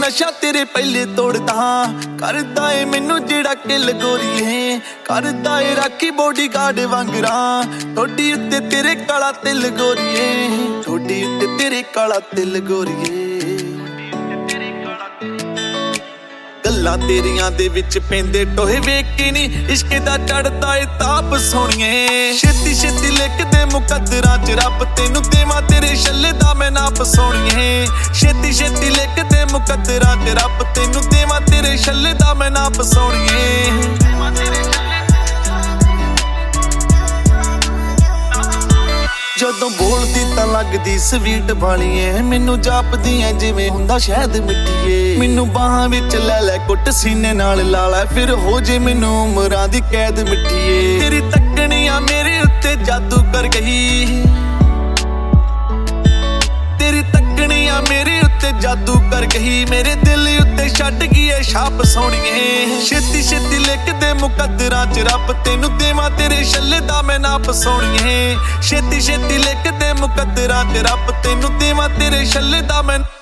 नशा तेरे पहले तोड़दा करदा ए मैनू जेड़ा किल गोरीए करदा ए राखी बॉडी गार्ड वांगरा ठोडी उत्ते तेरे काला तिल गोरीए ठोडी उत्ते तेरे काला तिल गोरीए गल्लां तेरियां दे विच पैंदे टोहे वेख के नी इश्क दा चढ़दा ए ताप सोहणिए छेती छेती लिख दे मुकद्दरां च रब तैनू देवां तेरे छल्ले दा मैं नाप सोहणिए छेती छेती लिख दे मुकद्दरां च रब तैनू देवां तेरे छल्ले दा मैं नाप सोहणिए ਜਦੋਂ ਬੋਲਦੀ ਤਾਂ ਲੱਗਦੀ ਸਵੀਟ ਵਾਲੀਏ ਮੈਨੂੰ ਜਾਪਦੀ ਐ ਜਿਵੇਂ ਹੁੰਦਾ ਸ਼ਹਿਦ ਮਿੱਠੀਏ ਮੈਨੂੰ ਬਾਹਾਂ ਵਿੱਚ ਲੈ ਲੈ ਕੁੱਟ ਸੀਨੇ ਨਾਲ ਲਾ ਲੈ ਫਿਰ ਹੋ ਜੇ ਮੈਨੂੰ ਉਮਰਾਂ ਦੀ ਕੈਦ ਮਿੱਠੀਏ ਤੇਰੀ ਤੱਕਣੀਆਂ ਮੇਰੇ ਉੱਤੇ ਜਾਦੂ ਕਰ ਗਈ ਤੇਰੀ ਤੱਕਣੀਆਂ ਮੇਰੇ ਉੱਤੇ ਜਾਦੂ ਕਰ ਗਈ ਮੇਰੇ ਦਿਲ ਉੱਤੇ ਛੱਡ ਗਈ ਐ ਛਾਪ ਸੋਹਣੀਏ ਛੇਤੀ ਛੇਤੀ ਲਿਖ ਦੇ ਮੁਕੱਦਰਾਂ ਚ ਰੱਬ ਤੈਨੂੰ ਦੇਵਾਂ ਤੇਰੇ ਛੱਲੇ ਦਾ ਮੈਂ ਨਾਪ ਸੋਹਣੀਏ ਛੇਤੀ ਛੇਤੀ ਲਿਖ ਦੇ ਮੁਕੱਦਰਾਂ ਚ ਰੱਬ ਤੈਨੂੰ ਦੇਵਾਂ ਤੇਰੇ ਛੱਲੇ ਦਾ ਮੈਂ